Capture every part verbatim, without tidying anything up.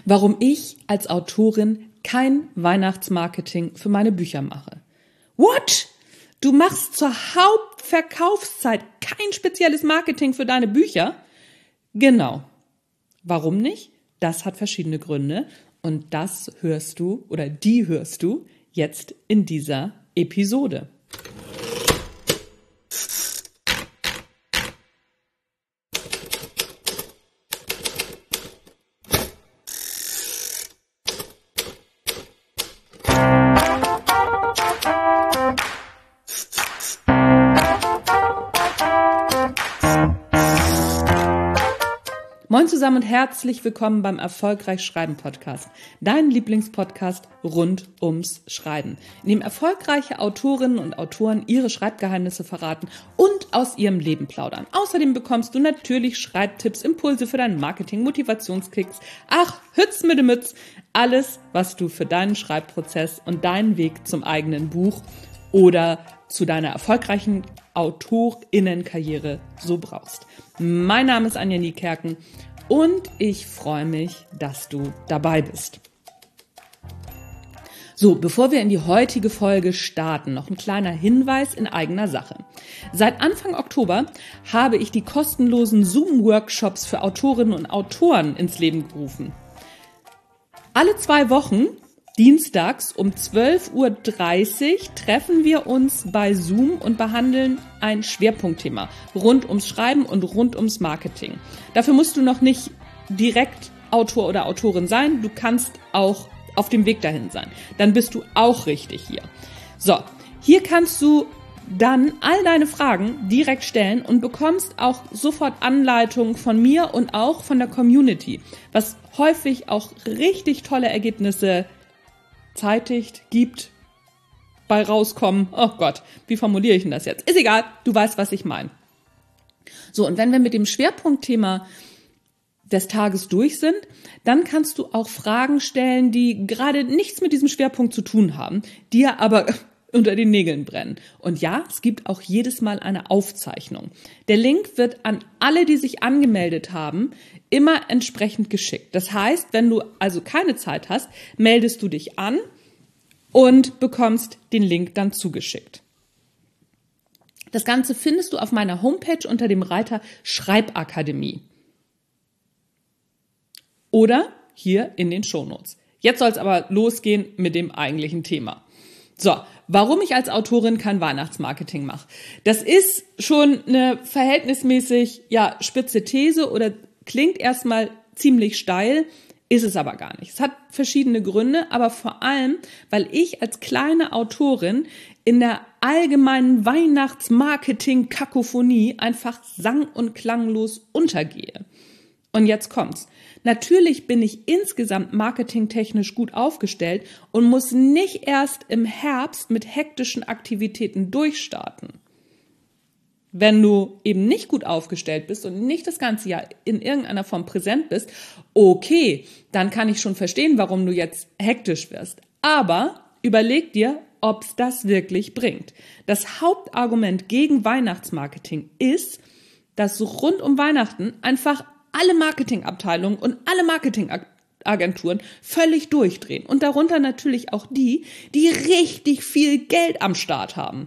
Warum ich als Autorin kein Weihnachtsmarketing für meine Bücher mache. What? Du machst zur Hauptverkaufszeit kein spezielles Marketing für deine Bücher? Genau. Warum nicht? Das hat verschiedene Gründe und das hörst du oder die hörst du jetzt in dieser Episode. Moin zusammen und herzlich willkommen beim Erfolgreich Schreiben Podcast, dein Lieblingspodcast rund ums Schreiben, in dem erfolgreiche Autorinnen und Autoren ihre Schreibgeheimnisse verraten und aus ihrem Leben plaudern. Außerdem bekommst du natürlich Schreibtipps, Impulse für dein Marketing, Motivationskicks, ach, Hütz mit dem Mütz, alles, was du für deinen Schreibprozess und deinen Weg zum eigenen Buch oder zu deiner erfolgreichen AutorInnenkarriere so brauchst. Mein Name ist Anja Niekerken und ich freue mich, dass du dabei bist. So, bevor wir in die heutige Folge starten, noch ein kleiner Hinweis in eigener Sache. Seit Anfang Oktober habe ich die kostenlosen Zoom-Workshops für Autorinnen und Autoren ins Leben gerufen. Alle zwei Wochen dienstags um zwölf Uhr dreißig treffen wir uns bei Zoom und behandeln ein Schwerpunktthema rund ums Schreiben und rund ums Marketing. Dafür musst du noch nicht direkt Autor oder Autorin sein, du kannst auch auf dem Weg dahin sein. Dann bist du auch richtig hier. So, hier kannst du dann all deine Fragen direkt stellen und bekommst auch sofort Anleitungen von mir und auch von der Community, was häufig auch richtig tolle Ergebnisse zeitigt, gibt, bei rauskommen. Oh Gott, wie formuliere ich denn das jetzt? Ist egal, du weißt, was ich meine. So, und wenn wir mit dem Schwerpunktthema des Tages durch sind, dann kannst du auch Fragen stellen, die gerade nichts mit diesem Schwerpunkt zu tun haben, dir aber unter den Nägeln brennen. Und ja, es gibt auch jedes Mal eine Aufzeichnung. Der Link wird an alle, die sich angemeldet haben, immer entsprechend geschickt. Das heißt, wenn du also keine Zeit hast, meldest du dich an und bekommst den Link dann zugeschickt. Das Ganze findest du auf meiner Homepage unter dem Reiter Schreibakademie. Oder hier in den Shownotes. Jetzt soll es aber losgehen mit dem eigentlichen Thema. So, warum ich als Autorin kein Weihnachtsmarketing mache. Das ist schon eine verhältnismäßig ja, spitze These oder klingt erstmal ziemlich steil, ist es aber gar nicht. Es hat verschiedene Gründe, aber vor allem, weil ich als kleine Autorin in der allgemeinen Weihnachtsmarketing-Kakophonie einfach sang- und klanglos untergehe. Und jetzt kommt's. Natürlich bin ich insgesamt marketingtechnisch gut aufgestellt und muss nicht erst im Herbst mit hektischen Aktivitäten durchstarten. Wenn du eben nicht gut aufgestellt bist und nicht das ganze Jahr in irgendeiner Form präsent bist, okay, dann kann ich schon verstehen, warum du jetzt hektisch wirst. Aber überleg dir, ob es das wirklich bringt. Das Hauptargument gegen Weihnachtsmarketing ist, dass rund um Weihnachten einfach alle Marketingabteilungen und alle Marketingagenturen völlig durchdrehen. Und darunter natürlich auch die, die richtig viel Geld am Start haben.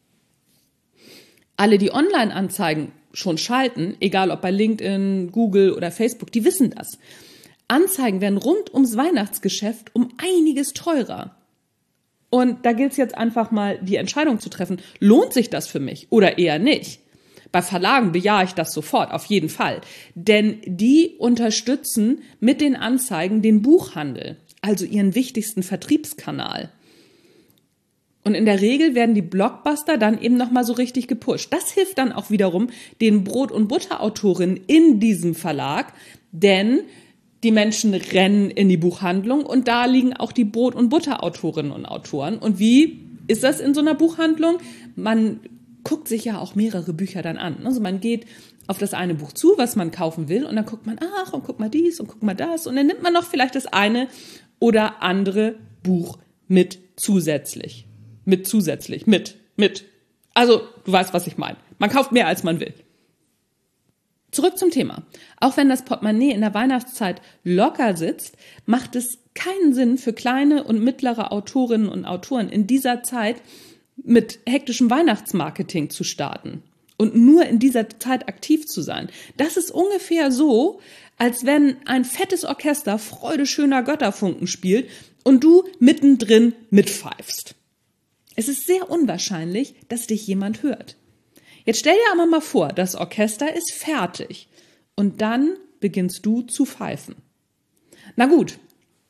Alle, die Online-Anzeigen schon schalten, egal ob bei LinkedIn, Google oder Facebook, die wissen das. Anzeigen werden rund ums Weihnachtsgeschäft um einiges teurer. Und da gilt es jetzt einfach mal, die Entscheidung zu treffen, lohnt sich das für mich oder eher nicht? Bei Verlagen bejahe ich das sofort, auf jeden Fall. Denn die unterstützen mit den Anzeigen den Buchhandel, also ihren wichtigsten Vertriebskanal. Und in der Regel werden die Blockbuster dann eben nochmal so richtig gepusht. Das hilft dann auch wiederum den Brot- und Butterautorinnen in diesem Verlag, denn die Menschen rennen in die Buchhandlung und da liegen auch die Brot- und Butterautorinnen und Autoren. Und wie ist das in so einer Buchhandlung? Man guckt sich ja auch mehrere Bücher dann an. Also man geht auf das eine Buch zu, was man kaufen will, und dann guckt man, ach, und guck mal dies und guck mal das, und dann nimmt man noch vielleicht das eine oder andere Buch mit zusätzlich. Mit zusätzlich, mit, mit. Also, du weißt, was ich meine. Man kauft mehr, als man will. Zurück zum Thema. Auch wenn das Portemonnaie in der Weihnachtszeit locker sitzt, macht es keinen Sinn für kleine und mittlere Autorinnen und Autoren in dieser Zeit mit hektischem Weihnachtsmarketing zu starten und nur in dieser Zeit aktiv zu sein. Das ist ungefähr so, als wenn ein fettes Orchester Freude schöner Götterfunken spielt und du mittendrin mitpfeifst. Es ist sehr unwahrscheinlich, dass dich jemand hört. Jetzt stell dir aber mal vor, das Orchester ist fertig und dann beginnst du zu pfeifen. Na gut,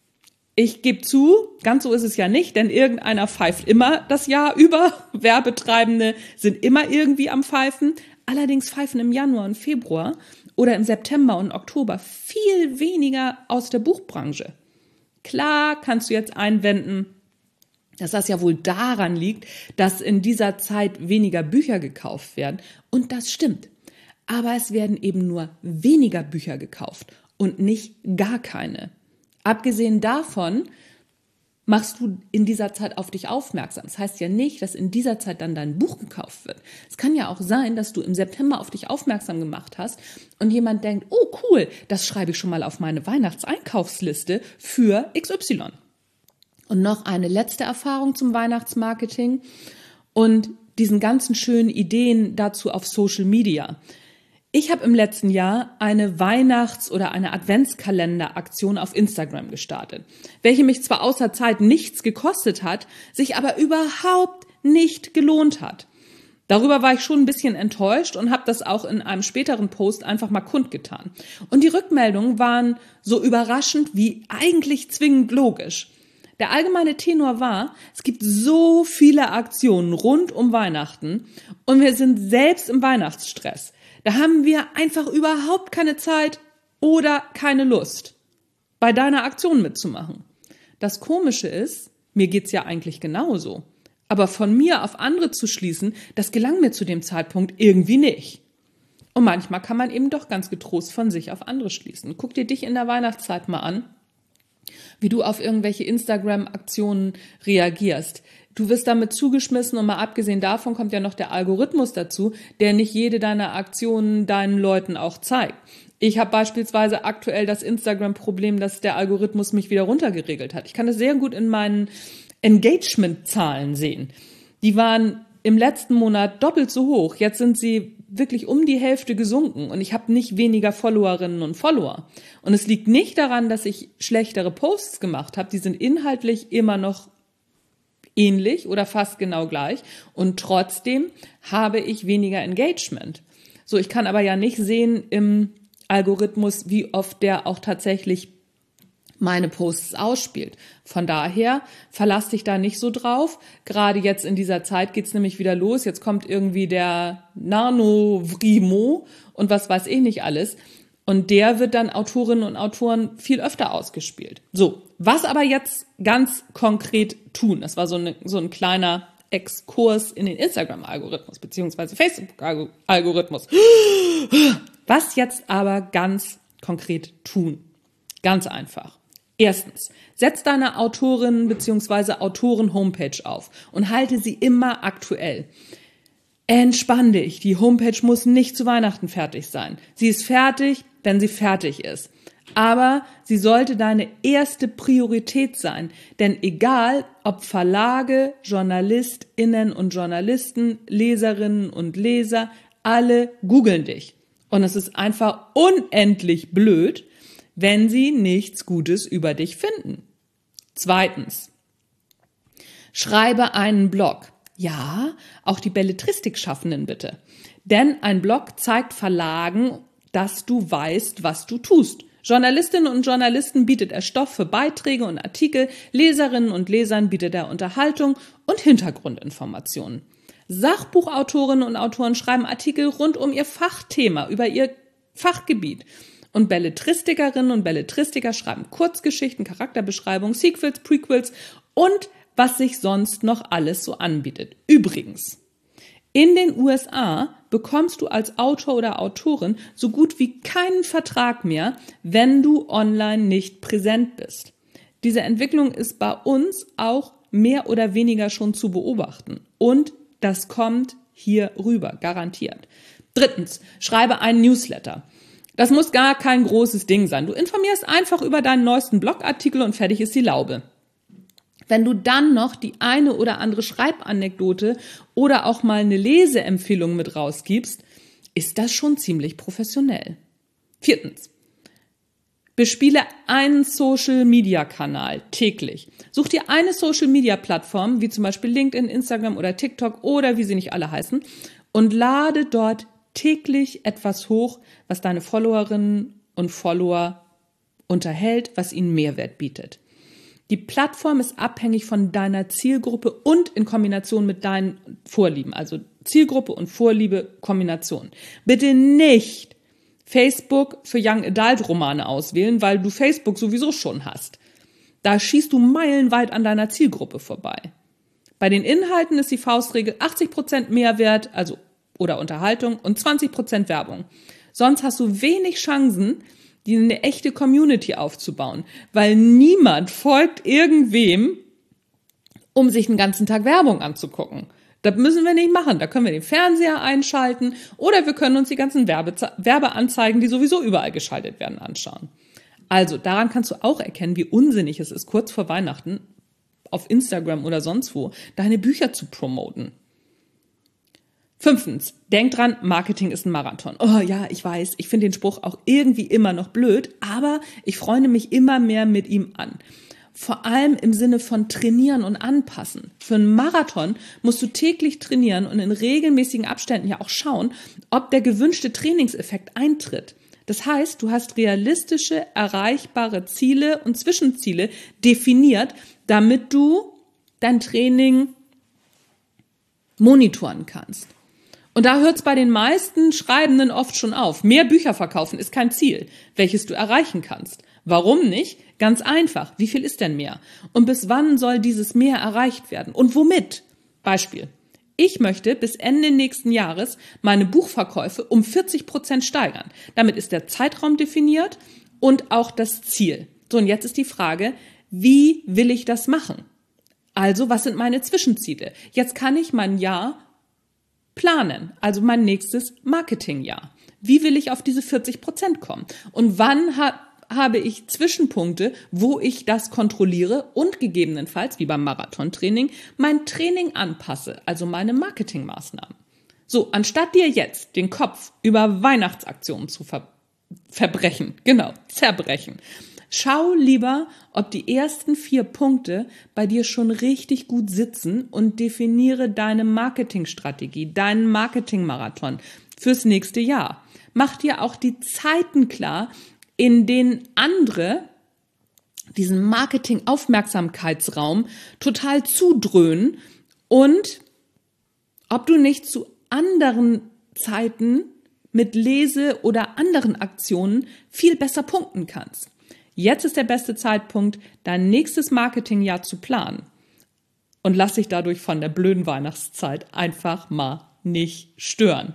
ich gebe zu, ganz so ist es ja nicht, denn irgendeiner pfeift immer das Jahr über. Werbetreibende sind immer irgendwie am Pfeifen. Allerdings pfeifen im Januar und Februar oder im September und Oktober viel weniger aus der Buchbranche. Klar kannst du jetzt einwenden, dass das ja wohl daran liegt, dass in dieser Zeit weniger Bücher gekauft werden. Und das stimmt. Aber es werden eben nur weniger Bücher gekauft und nicht gar keine. Abgesehen davon machst du in dieser Zeit auf dich aufmerksam. Das heißt ja nicht, dass in dieser Zeit dann dein Buch gekauft wird. Es kann ja auch sein, dass du im September auf dich aufmerksam gemacht hast und jemand denkt, oh cool, das schreibe ich schon mal auf meine Weihnachtseinkaufsliste für X Y. Und noch eine letzte Erfahrung zum Weihnachtsmarketing und diesen ganzen schönen Ideen dazu auf Social Media. Ich habe im letzten Jahr eine Weihnachts- oder eine Adventskalender-Aktion auf Instagram gestartet, welche mich zwar außer Zeit nichts gekostet hat, sich aber überhaupt nicht gelohnt hat. Darüber war ich schon ein bisschen enttäuscht und habe das auch in einem späteren Post einfach mal kundgetan. Und die Rückmeldungen waren so überraschend wie eigentlich zwingend logisch. Der allgemeine Tenor war, es gibt so viele Aktionen rund um Weihnachten und wir sind selbst im Weihnachtsstress. Da haben wir einfach überhaupt keine Zeit oder keine Lust, bei deiner Aktion mitzumachen. Das Komische ist, mir geht's ja eigentlich genauso. Aber von mir auf andere zu schließen, das gelang mir zu dem Zeitpunkt irgendwie nicht. Und manchmal kann man eben doch ganz getrost von sich auf andere schließen. Guck dir dich in der Weihnachtszeit mal an, wie du auf irgendwelche Instagram-Aktionen reagierst. Du wirst damit zugeschmissen und mal abgesehen davon kommt ja noch der Algorithmus dazu, der nicht jede deiner Aktionen deinen Leuten auch zeigt. Ich habe beispielsweise aktuell das Instagram-Problem, dass der Algorithmus mich wieder runtergeregelt hat. Ich kann das sehr gut in meinen Engagement-Zahlen sehen. Die waren im letzten Monat doppelt so hoch. Jetzt sind sie wirklich um die Hälfte gesunken und ich habe nicht weniger Followerinnen und Follower. Und es liegt nicht daran, dass ich schlechtere Posts gemacht habe. Die sind inhaltlich immer noch ähnlich oder fast genau gleich und trotzdem habe ich weniger Engagement. So, ich kann aber ja nicht sehen im Algorithmus, wie oft der auch tatsächlich meine Posts ausspielt. Von daher verlass dich da nicht so drauf. Gerade jetzt in dieser Zeit geht's nämlich wieder los. Jetzt kommt irgendwie der Nano-Vrimo und was weiß ich nicht alles. Und der wird dann Autorinnen und Autoren viel öfter ausgespielt. So, was aber jetzt ganz konkret tun? Das war so, eine, so ein kleiner Exkurs in den Instagram-Algorithmus beziehungsweise Facebook-Algorithmus. Was jetzt aber ganz konkret tun? Ganz einfach. Erstens, setz deine Autorinnen bzw. Autoren-Homepage auf und halte sie immer aktuell. Entspann dich, die Homepage muss nicht zu Weihnachten fertig sein. Sie ist fertig, wenn sie fertig ist. Aber sie sollte deine erste Priorität sein, denn egal ob Verlage, JournalistInnen und Journalisten, Leserinnen und Leser, alle googeln dich. Und es ist einfach unendlich blöd, wenn sie nichts Gutes über dich finden. Zweitens, schreibe einen Blog. Ja, auch die Belletristik-Schaffenden bitte. Denn ein Blog zeigt Verlagen, dass du weißt, was du tust. Journalistinnen und Journalisten bietet er Stoff für Beiträge und Artikel, Leserinnen und Lesern bietet er Unterhaltung und Hintergrundinformationen. Sachbuchautorinnen und Autoren schreiben Artikel rund um ihr Fachthema, über ihr Fachgebiet. Und Belletristikerinnen und Belletristiker schreiben Kurzgeschichten, Charakterbeschreibungen, Sequels, Prequels und was sich sonst noch alles so anbietet. Übrigens, in den U S A bekommst du als Autor oder Autorin so gut wie keinen Vertrag mehr, wenn du online nicht präsent bist. Diese Entwicklung ist bei uns auch mehr oder weniger schon zu beobachten. Und das kommt hier rüber, garantiert. Drittens, schreibe einen Newsletter. Das muss gar kein großes Ding sein. Du informierst einfach über deinen neuesten Blogartikel und fertig ist die Laube. Wenn du dann noch die eine oder andere Schreibanekdote oder auch mal eine Leseempfehlung mit rausgibst, ist das schon ziemlich professionell. Viertens, bespiele einen Social-Media-Kanal täglich. Such dir eine Social-Media-Plattform, wie zum Beispiel LinkedIn, Instagram oder TikTok oder wie sie nicht alle heißen, und lade dort täglich etwas hoch, was deine Followerinnen und Follower unterhält, was ihnen Mehrwert bietet. Die Plattform ist abhängig von deiner Zielgruppe und in Kombination mit deinen Vorlieben. Also Zielgruppe und Vorliebe, Kombination. Bitte nicht Facebook für Young Adult Romane auswählen, weil du Facebook sowieso schon hast. Da schießt du meilenweit an deiner Zielgruppe vorbei. Bei den Inhalten ist die Faustregel achtzig Prozent Mehrwert, also oder Unterhaltung und zwanzig Prozent Werbung. Sonst hast du wenig Chancen, die eine echte Community aufzubauen, weil niemand folgt irgendwem, um sich den ganzen Tag Werbung anzugucken. Das müssen wir nicht machen. Da können wir den Fernseher einschalten oder wir können uns die ganzen Werbe- Werbeanzeigen, die sowieso überall geschaltet werden, anschauen. Also daran kannst du auch erkennen, wie unsinnig es ist, kurz vor Weihnachten auf Instagram oder sonst wo deine Bücher zu promoten. Fünftens, denk dran, Marketing ist ein Marathon. Oh ja, ich weiß, ich finde den Spruch auch irgendwie immer noch blöd, aber ich freunde mich immer mehr mit ihm an. Vor allem im Sinne von trainieren und anpassen. Für einen Marathon musst du täglich trainieren und in regelmäßigen Abständen ja auch schauen, ob der gewünschte Trainingseffekt eintritt. Das heißt, du hast realistische, erreichbare Ziele und Zwischenziele definiert, damit du dein Training monitoren kannst. Und da hört es bei den meisten Schreibenden oft schon auf. Mehr Bücher verkaufen ist kein Ziel, welches du erreichen kannst. Warum nicht? Ganz einfach. Wie viel ist denn mehr? Und bis wann soll dieses Mehr erreicht werden? Und womit? Beispiel. Ich möchte bis Ende nächsten Jahres meine Buchverkäufe um vierzig Prozent steigern. Damit ist der Zeitraum definiert und auch das Ziel. So, und jetzt ist die Frage, wie will ich das machen? Also, was sind meine Zwischenziele? Jetzt kann ich mein Jahr planen, also mein nächstes Marketingjahr. Wie will ich auf diese vierzig Prozent kommen? Und wann ha- habe ich Zwischenpunkte, wo ich das kontrolliere und gegebenenfalls, wie beim Marathontraining, mein Training anpasse, also meine Marketingmaßnahmen. So, anstatt dir jetzt den Kopf über Weihnachtsaktionen zu ver- verbrechen, genau, zerbrechen, schau lieber, ob die ersten vier Punkte bei dir schon richtig gut sitzen und definiere deine Marketingstrategie, deinen Marketingmarathon fürs nächste Jahr. Mach dir auch die Zeiten klar, in denen andere diesen Marketing-Aufmerksamkeitsraum total zudröhnen und ob du nicht zu anderen Zeiten mit Lese- oder anderen Aktionen viel besser punkten kannst. Jetzt ist der beste Zeitpunkt, dein nächstes Marketingjahr zu planen. Und lass dich dadurch von der blöden Weihnachtszeit einfach mal nicht stören.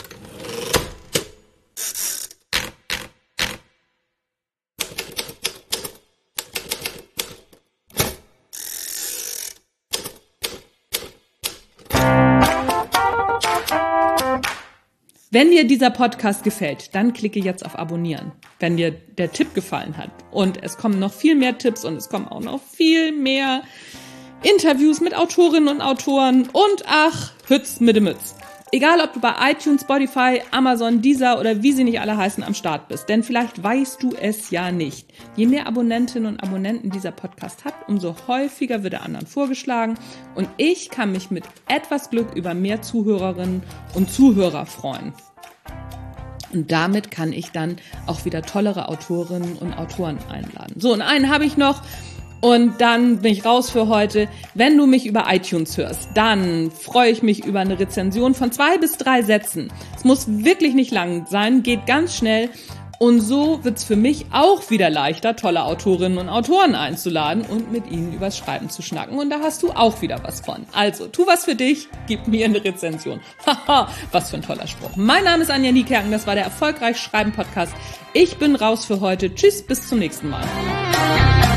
Wenn dir dieser Podcast gefällt, dann klicke jetzt auf Abonnieren, wenn dir der Tipp gefallen hat. Und es kommen noch viel mehr Tipps und es kommen auch noch viel mehr Interviews mit Autorinnen und Autoren und ach, Hütz mit dem Mütz. Egal, ob du bei iTunes, Spotify, Amazon, Deezer oder wie sie nicht alle heißen am Start bist. Denn vielleicht weißt du es ja nicht. Je mehr Abonnentinnen und Abonnenten dieser Podcast hat, umso häufiger wird er anderen vorgeschlagen. Und ich kann mich mit etwas Glück über mehr Zuhörerinnen und Zuhörer freuen. Und damit kann ich dann auch wieder tollere Autorinnen und Autoren einladen. So, und einen habe ich noch. Und dann bin ich raus für heute. Wenn du mich über iTunes hörst, dann freue ich mich über eine Rezension von zwei bis drei Sätzen. Es muss wirklich nicht lang sein, geht ganz schnell. Und so wird's für mich auch wieder leichter, tolle Autorinnen und Autoren einzuladen und mit ihnen übers Schreiben zu schnacken. Und da hast du auch wieder was von. Also, tu was für dich, gib mir eine Rezension. Haha, was für ein toller Spruch. Mein Name ist Anja Niekerken, das war der Erfolgreich Schreiben Podcast. Ich bin raus für heute. Tschüss, bis zum nächsten Mal.